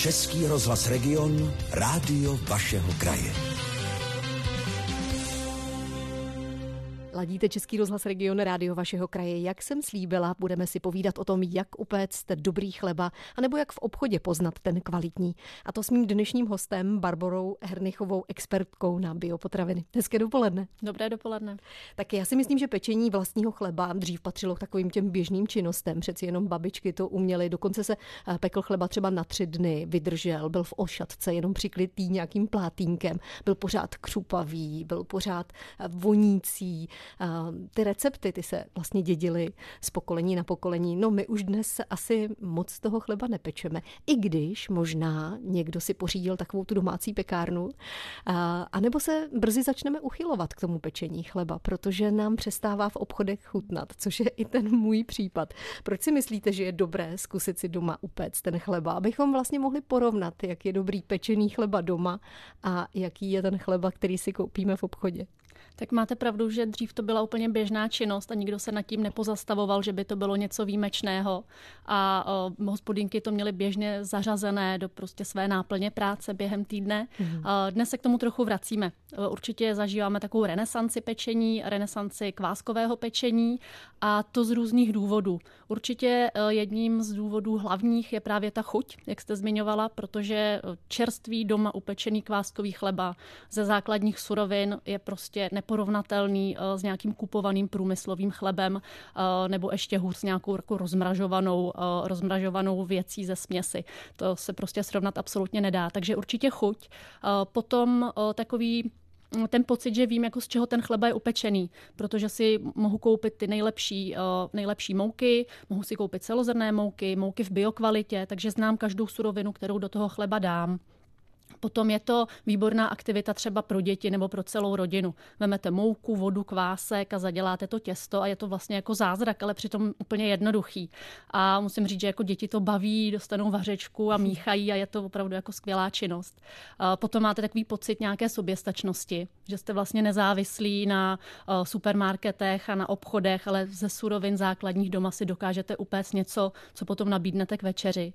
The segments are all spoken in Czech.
Český rozhlas Region, rádio vašeho kraje. Ladíte Český rozhlas Region, rádio vašeho kraje. Jak jsem slíbila, budeme si povídat o tom, jak upéct dobrý chleba, anebo jak v obchodě poznat ten kvalitní. A to s mým dnešním hostem, Barborou Hernichovou, expertkou na biopotraviny. Hezké dopoledne. Dobré dopoledne. Tak já si myslím, že pečení vlastního chleba dřív patřilo k takovým těm běžným činnostem. Přeci jenom babičky to uměly. Dokonce se pekl chleba třeba na 3 dny, vydržel, byl v ošatce, jenom přiklitý nějakým plátínkem, byl pořád křupavý, byl pořád vonící. Ty recepty, ty se vlastně dědily z pokolení na pokolení. No my už dnes asi moc toho chleba nepečeme. I když možná někdo si pořídil takovou tu domácí pekárnu, anebo se brzy začneme uchylovat k tomu pečení chleba, protože nám přestává v obchodech chutnat, což je i ten můj případ. Proč si myslíte, že je dobré zkusit si doma upéct ten chleba, abychom vlastně mohli porovnat, jak je dobrý pečený chleba doma a jaký je ten chleba, který si koupíme v obchodě? Tak máte pravdu, že dřív to byla úplně běžná činnost a nikdo se nad tím nepozastavoval, že by to bylo něco výjimečného. A hospodinky to měly běžně zařazené do prostě své náplně práce během týdne. Dnes se k tomu trochu vracíme. Určitě zažíváme takovou renesanci pečení, renesanci kváskového pečení a to z různých důvodů. Určitě jedním z důvodů hlavních je právě ta chuť, jak jste zmiňovala, protože čerstvý doma upečený kváskový chleba ze základních surovin je prostě neporovnatelný s nějakým kupovaným průmyslovým chlebem nebo ještě hůř s nějakou jako rozmražovanou věcí ze směsi. To se prostě srovnat absolutně nedá. Takže určitě chuť. Potom takový ten pocit, že vím, jako z čeho ten chleba je upečený, protože si mohu koupit ty nejlepší mouky, mohu si koupit celozrnné mouky v biokvalitě, takže znám každou surovinu, kterou do toho chleba dám. Potom je to výborná aktivita třeba pro děti nebo pro celou rodinu. Vemete mouku, vodu, kvásek a zaděláte to těsto a je to vlastně jako zázrak, ale přitom úplně jednoduchý. A musím říct, že jako děti to baví, dostanou vařečku a míchají a je to opravdu jako skvělá činnost. Potom máte takový pocit nějaké soběstačnosti, že jste vlastně nezávislí na supermarketech a na obchodech, ale ze surovin základních doma si dokážete upéct něco, co potom nabídnete k večeři.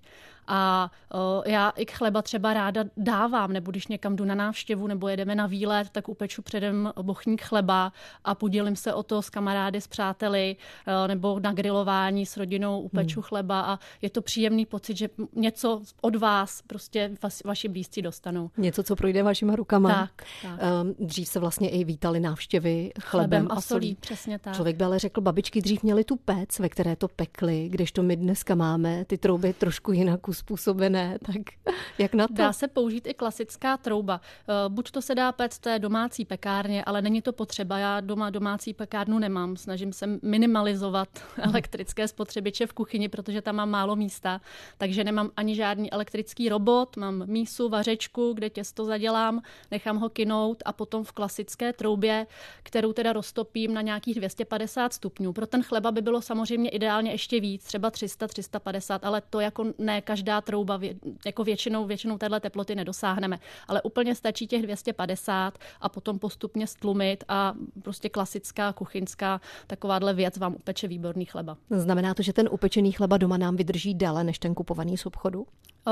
A já i k chleba třeba ráda dávám, nebo když někam jdu na návštěvu nebo jedeme na výlet, tak upeču předem bochník chleba a podělím se o to s kamarády, s přáteli, nebo na grilování s rodinou upeču chleba a je to příjemný pocit, že něco od vás prostě vaši blízcí dostanou. Něco, co projde vašima rukama. Tak. Dřív se vlastně i vítali návštěvy chlebem a solí. Přesně tak. Člověk by ale řekl, babičky dřív měly tu pec, ve které to pekly, kdežto my dneska máme ty trouby trošku jinak uspůsobené, tak jak na to? Dá se použít i klasická trouba. Buď to se dá péct v té domácí pekárně, ale není to potřeba. Já doma domácí pekárnu nemám. Snažím se minimalizovat elektrické spotřebiče v kuchyni, protože tam mám málo místa, takže nemám ani žádný elektrický robot, mám mísu, vařečku, kde těsto zadělám, nechám ho kynout a potom v klasické troubě, kterou teda roztopím na nějakých 250 stupňů. Pro ten chleba by bylo samozřejmě ideálně ještě víc, třeba 300, 350, ale to jako ne každá trouba, jako většinou téhle teploty nedosáhneme, ale úplně stačí těch 250 a potom postupně stlumit a prostě klasická kuchyňská takováhle věc vám upeče výborný chleba. Znamená to, že ten upečený chleba doma nám vydrží déle než ten kupovaný z obchodu?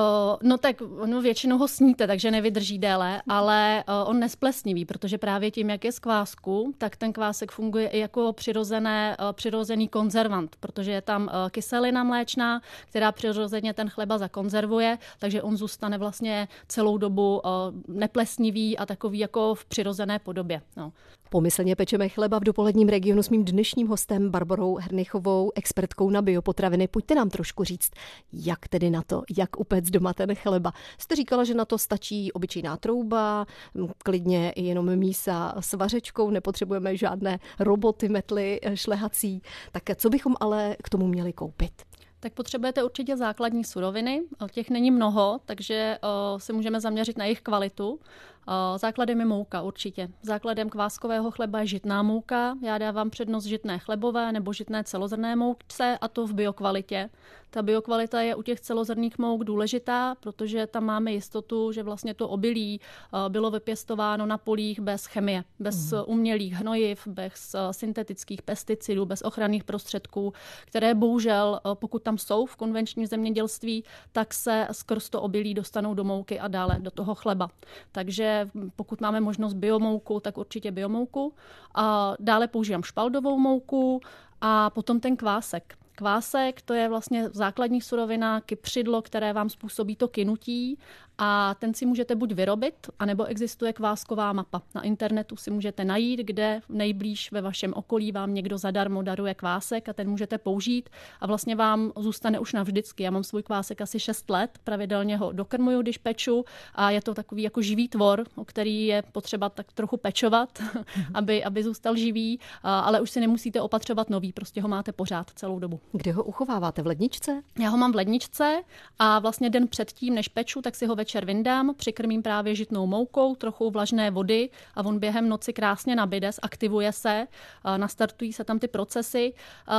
No většinou ho sníte, takže nevydrží déle, ale on nesplesniví, protože právě tím, jak je z kvásku, tak ten kvásek funguje i jako přirozený konzervant, protože je tam kyselina mléčná, která přirozeně ten chleba zakonzervuje, takže on zůstane vlastně celou dobu neplesnivý a takový jako v přirozené podobě. No. Pomyslně pečeme chleba v dopoledním Regionu s mým dnešním hostem Barborou Hernichovou, expertkou na biopotraviny. Pojďte nám trošku říct, jak tedy na to, jak upéct doma ten chleba. Jste říkala, že na to stačí obyčejná trouba, klidně i jenom mísa s vařečkou, nepotřebujeme žádné roboty, metly, šlehací. Tak co bychom ale k tomu měli koupit? Tak potřebujete určitě základní suroviny, těch není mnoho, takže se můžeme zaměřit na jejich kvalitu. Základem je mouka určitě. Základem kváskového chleba je žitná mouka. Já dávám přednost žitné chlebové nebo žitné celozrnné mouce, a to v biokvalitě. Ta biokvalita je u těch celozrnných mouk důležitá, protože tam máme jistotu, že vlastně to obilí bylo vypěstováno na polích bez chemie, bez umělých hnojiv, bez syntetických pesticidů, bez ochranných prostředků, které bohužel, pokud tam jsou v konvenčním zemědělství, tak se skrz to obilí dostanou do mouky a dále do toho chleba. Takže pokud máme možnost biomouku, tak určitě biomouku. A dále používám špaldovou mouku a potom ten kvásek. Kvásek, to je vlastně základní surovina, kypřidlo, které vám způsobí to kynutí, a ten si můžete buď vyrobit, anebo existuje kvásková mapa. Na internetu si můžete najít, kde nejblíž ve vašem okolí vám někdo zadarmo daruje kvásek a ten můžete použít a vlastně vám zůstane už navždycky. Já mám svůj kvásek asi 6 let, pravidelně ho dokrmuju, když peču, a je to takový jako živý tvor, o který je potřeba tak trochu pečovat, aby zůstal živý, ale už si nemusíte opatřovat nový, prostě ho máte pořád celou dobu. Kde ho uchováváte? V ledničce? Já ho mám v ledničce a vlastně den předtím, než peču, tak si ho večer vyndám, přikrmím právě žitnou moukou, trochu vlažné vody a on během noci krásně nabyde, aktivuje se, nastartují se tam ty procesy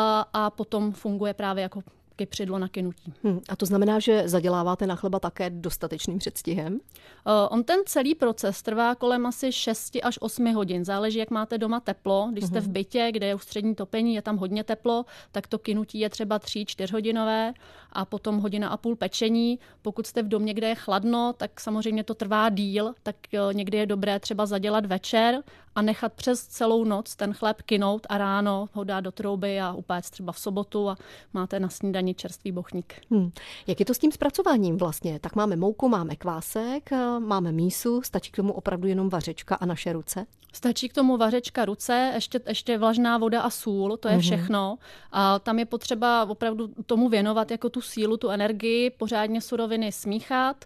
a potom funguje právě jako kypřidlo na kynutí. A to znamená, že zaděláváte na chleba také dostatečným předstihem? On ten celý proces trvá kolem asi 6 až 8 hodin. Záleží, jak máte doma teplo. Když jste v bytě, kde je už střední topení, je tam hodně teplo, tak to kynutí je třeba 3-4 hodinové a potom 1,5 hodiny pečení. Pokud jste v domě, kde je chladno, tak samozřejmě to trvá díl, tak někdy je dobré třeba zadělat večer a nechat přes celou noc ten chléb kynout a ráno ho dát do trouby a upéct třeba v sobotu a máte na snídani čerstvý bochník. Jak je to s tím zpracováním vlastně? Tak máme mouku, máme kvásek, máme mísu, stačí k tomu opravdu jenom vařečka a naše ruce? Stačí k tomu vařečka, ruce, ještě vlažná voda a sůl, to je všechno. A tam je potřeba opravdu tomu věnovat jako tu sílu, tu energii, pořádně suroviny smíchat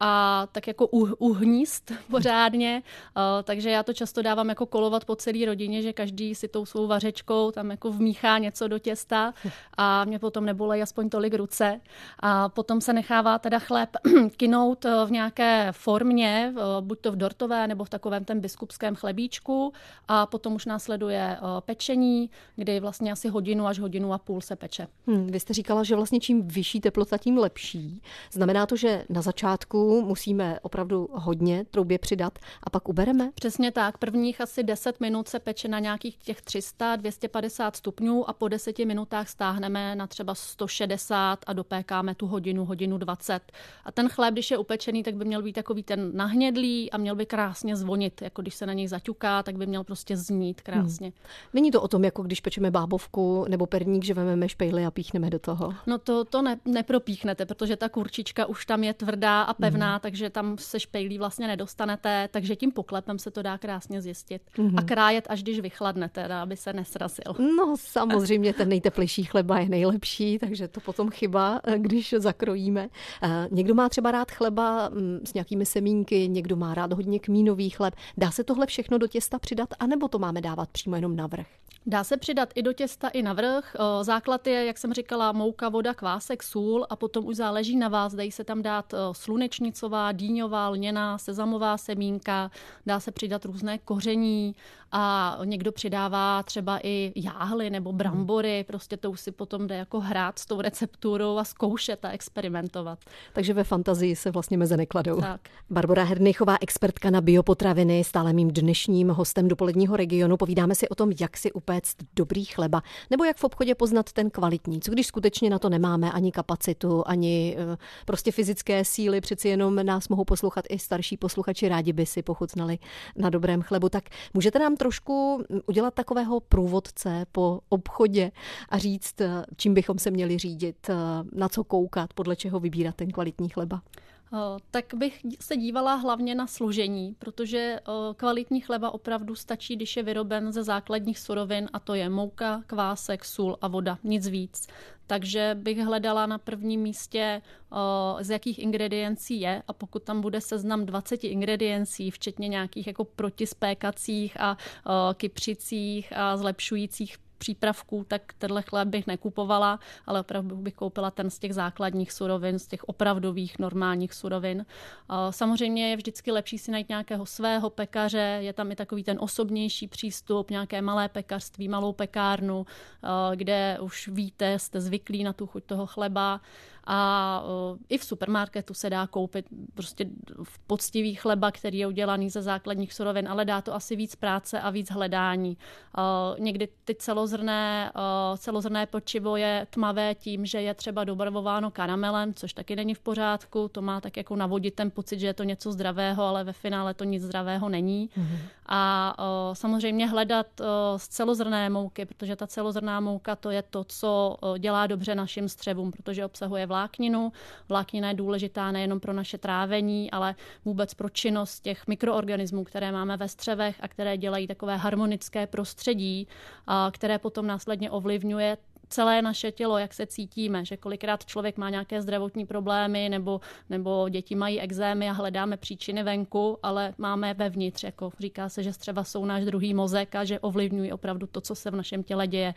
a tak jako uhníst pořádně. Takže já to často dávám jako kolovat po celé rodině, že každý si tou svou vařečkou tam jako vmíchá něco do těsta a mě potom nebolejí aspoň tolik ruce. A potom se nechává teda chléb kynout v nějaké formě, buď to v dortové nebo v takovém ten biskupském chlebíčku, a potom už následuje pečení, kdy vlastně asi 1 hodinu až 1,5 hodiny se peče. Vy jste říkala, že vlastně čím vyšší teplota, tím lepší. Znamená to, že na začátku musíme opravdu hodně troubě přidat a pak ubereme? Přesně tak. Prvních asi 10 minut se peče na nějakých těch 300-250 stupňů a po 10 minutách stáhneme na třeba 160 a dopékáme tu 1 hodinu 20. A ten chléb, když je upečený, tak by měl být takový ten nahnědlý a měl by krásně zvonit. Jako když se na něj zaťuká, tak by měl prostě znít krásně. Není to o tom, jako když pečeme bábovku nebo perník, že vezmeme špejly a píchneme do toho? No to nepropíchnete, protože ta kurčička už tam je tvrdá a pevná, takže tam se špejlí vlastně nedostanete, takže tím poklepem se to dá krásně zjistit. A krájet, až když vychladne, teda, aby se nesrazil. No samozřejmě ten nejteplejší chleba je nejlepší, takže to potom chyba, když zakrojíme. Někdo má třeba rád chleba s nějakými semínky, někdo má rád hodně kmínový chleb. Dá se tohle všechno do těsta přidat, anebo to máme dávat přímo jenom na vrch? Dá se přidat i do těsta, i na vrch. Základ je, jak jsem říkala, mouka, voda, kvásek, sůl a potom už záleží na vás. Dají se tam dát slunečnicová, dýňová, lněná, sezamová semínka, dá se přidat různé koření a někdo přidává třeba i jáhly nebo brambory. Prostě to už si potom jde jako hrát s tou recepturou a zkoušet a experimentovat. Takže ve fantazii se vlastně meze nekladou. Tak. Barbora Hernýchová, expertka na biopotraviny, stále mým dnešním hostem Dopoledního regionu. Povídáme si o tom, jak si upéct dobrý chleba, nebo jak v obchodě poznat ten kvalitní. Co když skutečně na to nemáme ani kapacitu, ani prostě fyzické síly, přeci jenom nás mohou poslouchat i starší posluchači, rádi by si pochutnali na dobrém chlebu. Tak můžete nám trošku udělat takového průvodce po obchodě a říct, čím bychom se měli řídit, na co koukat, podle čeho vybírat ten kvalitní chleba? Tak bych se dívala hlavně na složení, protože kvalitní chleba opravdu stačí, když je vyroben ze základních surovin, a to je mouka, kvásek, sůl a voda, nic víc. Takže bych hledala na prvním místě, z jakých ingrediencí je, a pokud tam bude seznam 20 ingrediencí, včetně nějakých jako protispékacích a kypřicích a zlepšujících přípravků, tak tenhle chléb bych nekupovala, ale opravdu bych koupila ten z těch základních surovin, z těch opravdových normálních surovin. Samozřejmě je vždycky lepší si najít nějakého svého pekaře, je tam i takový ten osobnější přístup, nějaké malé pekařství, malou pekárnu, kde už víte, jste zvyklí na tu chuť toho chleba. A i v supermarketu se dá koupit prostě poctivý chleba, který je udělaný ze základních surovin, ale dá to asi víc práce a víc hledání. Někdy ty celozrnné pečivo je tmavé tím, že je třeba dobarvováno karamelem, což taky není v pořádku. To má tak jako navodit ten pocit, že je to něco zdravého, ale ve finále to nic zdravého není. Mm-hmm. A samozřejmě hledat z celozrnné mouky, protože ta celozrnná mouka to je to, co dělá dobře našim střevům, protože obsahuje vlákninu. Vláknina je důležitá nejenom pro naše trávení, ale vůbec pro činnost těch mikroorganismů, které máme ve střevech a které dělají takové harmonické prostředí, které potom následně ovlivňuje celé naše tělo, jak se cítíme, že kolikrát člověk má nějaké zdravotní problémy nebo děti mají ekzémy a hledáme příčiny venku, ale máme vevnitř. Jako říká se, že střeva jsou náš druhý mozek a že ovlivňují opravdu to, co se v našem těle děje.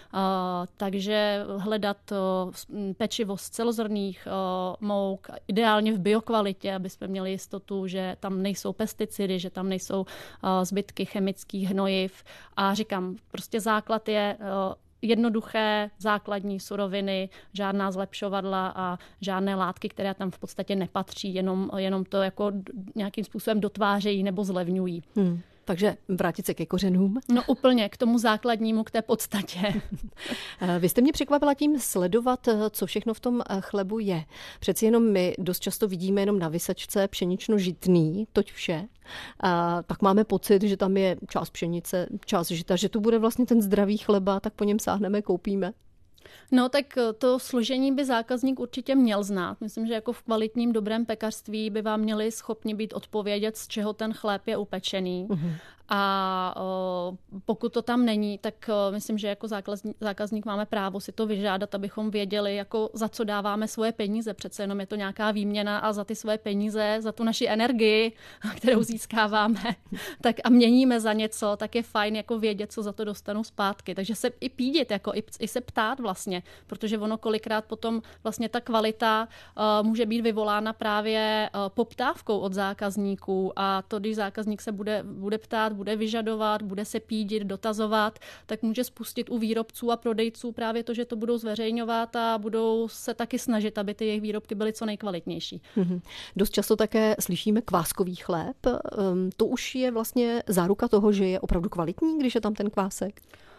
Takže hledat pečivo z celozrnných mouk, ideálně v biokvalitě, aby jsme měli jistotu, že tam nejsou pesticidy, že tam nejsou zbytky chemických hnojiv. A říkám, prostě základ je jednoduché základní suroviny, žádná zlepšovadla a žádné látky, které tam v podstatě nepatří, jenom to jako nějakým způsobem dotvářejí nebo zlevňují. Takže vrátit se ke kořenům. No úplně, k tomu základnímu, k té podstatě. Vy jste mě překvapila tím sledovat, co všechno v tom chlebu je. Přeci jenom my dost často vidíme jenom na visačce pšenično-žitný, toť vše. A pak máme pocit, že tam je část pšenice, část žita, že tu bude vlastně ten zdravý chleba, tak po něm sáhneme, koupíme. No tak to složení by zákazník určitě měl znát. Myslím, že jako v kvalitním dobrém pekařství by vám měli schopni být odpovědět, z čeho ten chléb je upečený. Mm-hmm. A pokud to tam není, tak myslím, že jako zákazník máme právo si to vyžádat, abychom věděli, jako za co dáváme svoje peníze. Přece jenom je to nějaká výměna a za ty svoje peníze, za tu naši energii, kterou získáváme, tak a měníme za něco, tak je fajn jako vědět, co za to dostanu zpátky. Takže se i pídit, jako i se ptát vlastně, protože ono kolikrát potom vlastně ta kvalita může být vyvolána právě poptávkou od zákazníků a to, když zákazník se bude ptát, bude vyžadovat, bude se pídit, dotazovat, tak může spustit u výrobců a prodejců právě to, že to budou zveřejňovat a budou se taky snažit, aby ty jejich výrobky byly co nejkvalitnější. Mm-hmm. Dost často také slyšíme kváskový chléb. To už je vlastně záruka toho, že je opravdu kvalitní, když je tam ten kvásek?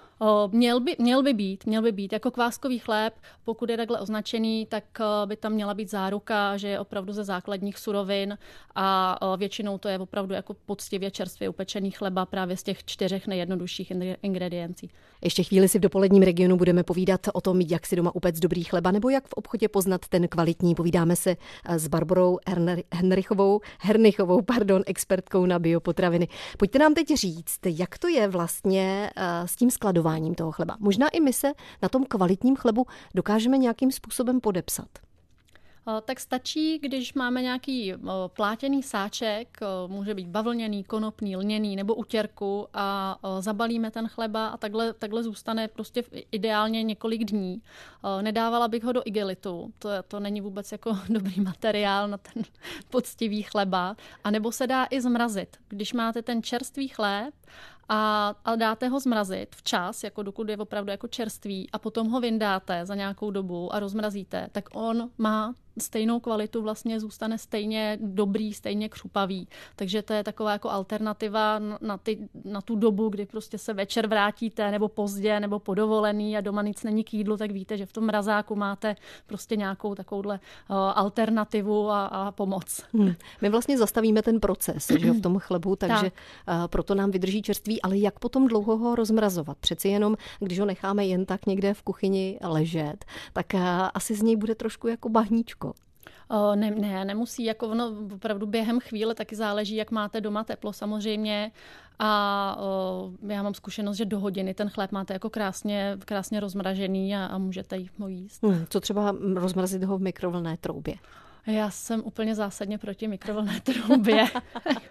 Měl by být. Jako kváskový chléb, pokud je takhle označený, tak by tam měla být záruka, že je opravdu ze základních surovin a většinou to je opravdu jako poctivě čerstvě upečený chleba právě z těch 4 nejjednodušších ingrediencí. Ještě chvíli si v dopoledním regionu budeme povídat o tom, jak si doma upéct dobrý chleba nebo jak v obchodě poznat ten kvalitní. Povídáme se s Barborou Hernichovou, expertkou na biopotraviny. Pojďte nám teď říct, jak to je vlastně s tím skladováním toho chleba. Možná i my se na tom kvalitním chlebu dokážeme nějakým způsobem podepsat. Tak stačí, když máme nějaký plátěný sáček, může být bavlněný, konopný, lněný nebo utěrku a zabalíme ten chleba a takhle zůstane prostě ideálně několik dní. Nedávala bych ho do igelitu, to není vůbec jako dobrý materiál na ten poctivý chleba, a nebo se dá i zmrazit. Když máte ten čerstvý chléb a dáte ho zmrazit včas, jako dokud je opravdu jako čerstvý a potom ho vyndáte za nějakou dobu a rozmrazíte, tak on má stejnou kvalitu, vlastně zůstane stejně dobrý, stejně křupavý. Takže to je taková jako alternativa na tu dobu, kdy prostě se večer vrátíte nebo pozdě nebo po dovolený a doma nic není k jídlu, tak víte, že v tom mrazáku máte prostě nějakou takovouhle alternativu a pomoc. My vlastně zastavíme ten proces, že v tom chlebu, takže proto nám vydrží čerství, ale jak potom dlouho ho rozmrazovat? Přeci jenom, když ho necháme jen tak někde v kuchyni ležet, tak asi z něj bude trošku jako bahníčko. Nemusí, jako ono opravdu během chvíle taky záleží, jak máte doma teplo samozřejmě a já mám zkušenost, že do hodiny ten chléb máte jako krásně rozmražený a můžete ho jíst. Co třeba rozmrazit ho v mikrovlnné troubě? Já jsem úplně zásadně proti mikrovlnné troubě.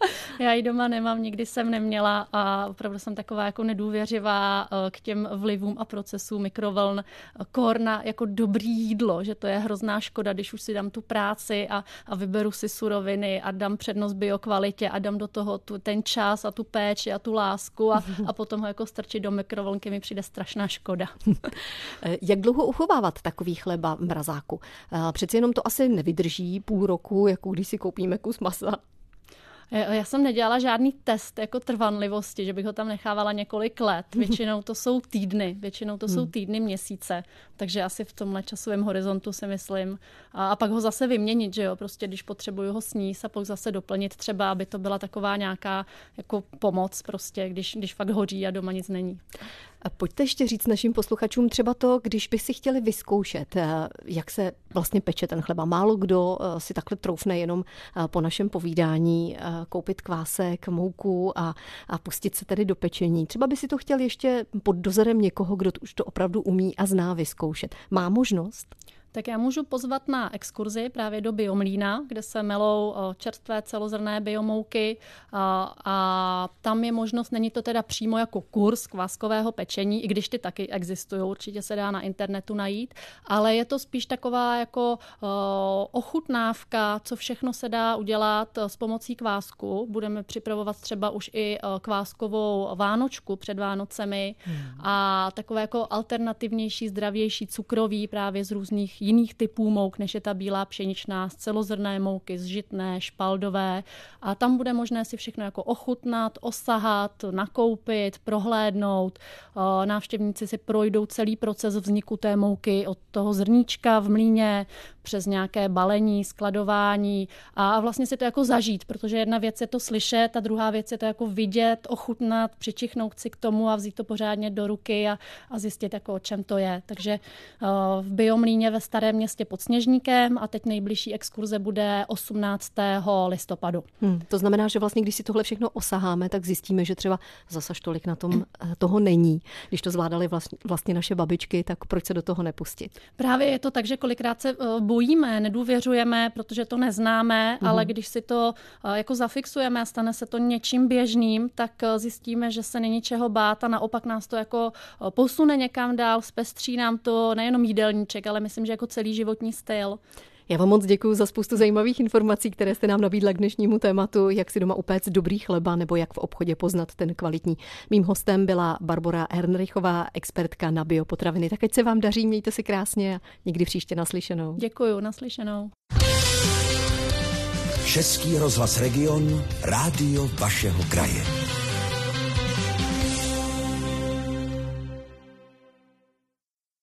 Já ji doma nemám, nikdy jsem neměla a opravdu jsem taková jako nedůvěřivá k těm vlivům a procesům mikrovln. Korna jako dobrý jídlo, že to je hrozná škoda, když už si dám tu práci a vyberu si suroviny a dám přednost biokvalitě a dám do toho ten čas a tu péči a tu lásku a potom ho jako strčit do mikrovlnky mi přijde strašná škoda. Jak dlouho uchovávat takový chleba v mrazáku? Přeci jenom to asi nevydrží půl roku, jako když si koupíme kus masa. Já jsem nedělala žádný test jako trvanlivosti, že bych ho tam nechávala několik let. Většinou to jsou týdny, měsíce, takže asi v tomhle časovém horizontu si myslím. A pak ho zase vyměnit, že jo, prostě když potřebuju ho sníst a pak zase doplnit třeba, aby to byla taková nějaká jako pomoc prostě, když fakt hoří a doma nic není. A pojďte ještě říct našim posluchačům třeba to, když by si chtěli vyzkoušet, jak se vlastně peče ten chleba. Málo kdo si takhle troufne jenom po našem povídání koupit kvásek, mouku a pustit se tedy do pečení. Třeba by si to chtěl ještě pod dozorem někoho, kdo už to opravdu umí a zná vyzkoušet. Má možnost? Tak já můžu pozvat na exkurzi právě do biomlýna, kde se melou čerstvé celozrnné biomouky a tam je možnost, není to teda přímo jako kurz kváskového pečení, i když ty taky existují, určitě se dá na internetu najít, ale je to spíš taková jako ochutnávka, co všechno se dá udělat s pomocí kvásku. Budeme připravovat třeba už i kváskovou vánočku před Vánocemi a takové jako alternativnější, zdravější cukroví právě z různých jiných typů mouk, než je ta bílá pšeničná, z celozrnné mouky, z žitné, špaldové. A tam bude možné si všechno jako ochutnat, osahat, nakoupit, prohlédnout. Návštěvníci si projdou celý proces vzniku té mouky od toho zrníčka v mlýně přes nějaké balení, skladování a vlastně si to jako zažít, protože jedna věc je to slyšet a druhá věc je to jako vidět, ochutnat, přičichnout si k tomu a vzít to pořádně do ruky a zjistit, jako o čem to je. Takže v biomlýně ve Starém Městě pod Sněžníkem a teď nejbližší exkurze bude 18. listopadu. To znamená, že vlastně, když si tohle všechno osaháme, tak zjistíme, že třeba zase tolik na tom toho není. Když to zvládali vlastně naše babičky, tak proč se do toho nepustit? Právě je to tak, že kolikrát se bojíme, nedůvěřujeme, protože to neznáme, ale když si to jako zafixujeme a stane se to něčím běžným, tak zjistíme, že se není čeho bát a naopak nás to jako posune někam dál, zpestří nám to nejenom jídelníček, ale myslím, že jako celý životní styl. Já vám moc děkuji za spoustu zajímavých informací, které jste nám nabídla k dnešnímu tématu, jak si doma upéct dobrý chleba nebo jak v obchodě poznat ten kvalitní. Mým hostem byla Barbora Ernrichová, expertka na biopotraviny. Tak ať se vám daří, mějte si krásně a někdy příště naslyšenou. Děkuji, naslyšenou. Český rozhlas Region, rádio vašeho kraje.